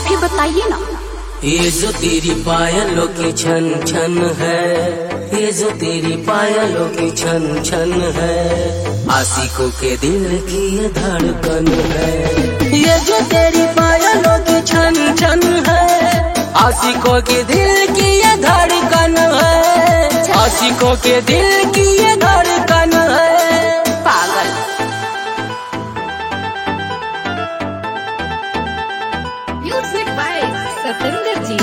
साफ ही बताइए ना। ये जो तेरी पायलों की छन छन है, ये जो तेरी पायलों की छन छन है, आशिकों के दिल की ये धड़कन है। ये जो तेरी पायलों की छन छन है, आशिकों के दिल की ये धड़कन है, आशिकों के दिल की ये धड़कन है। पागल। म्यूजिक बाय सतेंद्र जी।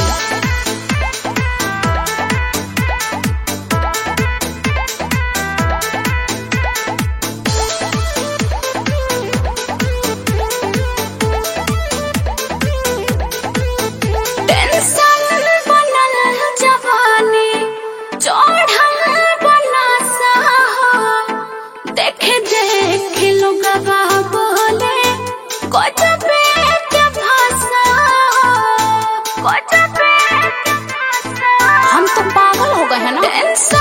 हम तो पागल हो गए हैं ना।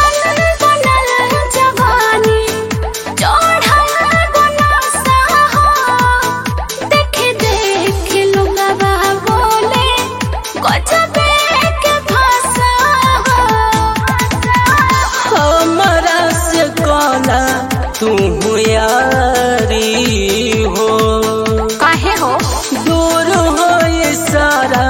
हमारा से कौना तू यारी हो, काहे हो दूर हो ये सारा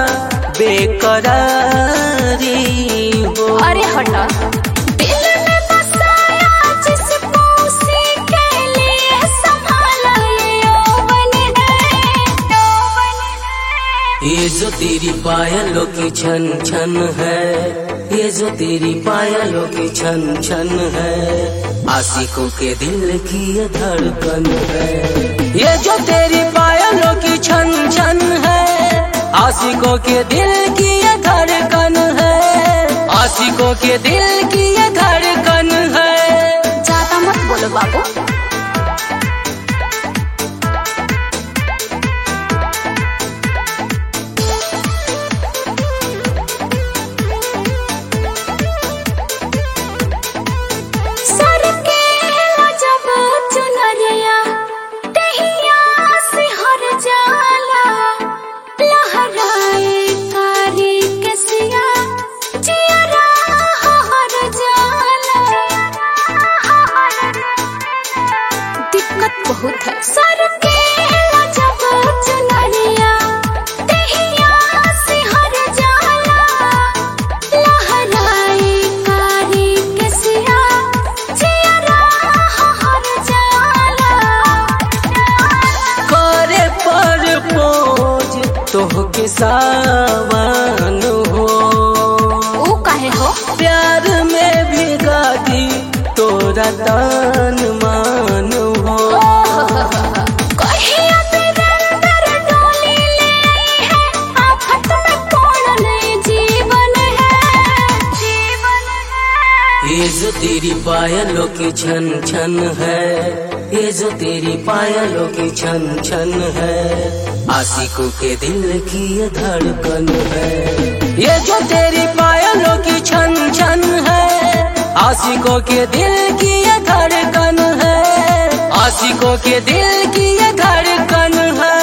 बेकरारी हो। अरे हटा। दिल में बसाया जिसको उसी के लिए संभाला ये यौवन है, यौवन है। ये जो तेरी पायलों की छन छन है, ये जो तेरी पायलों की छन छन है, आशिकों के दिल की ये धड़कन है। ये जो तेरी पायलों की छन छन है, आशिकों के दिल की ये धड़कन है, आशिकों के दिल की ये धड़कन है। ज्यादा मत बोलो बाबू। बहुत है सर के जब चुनरिया तहिया से हर जाला, लहराए कारी केसिया जियरा हर जाला। करे पर पोज तोह के सावन हो, ओ काहे हो प्यार में भिगा दी तोरा तन मान हो। ये जो तेरी पायलों की छन छन है, ये जो तेरी पायलों की छन छन है, आशिकों के दिल की ये धड़कन है। ये जो तेरी पायलों की छन छन है, आशिकों के दिल की ये धड़कन है, आशिकों के दिल की ये धड़कन है।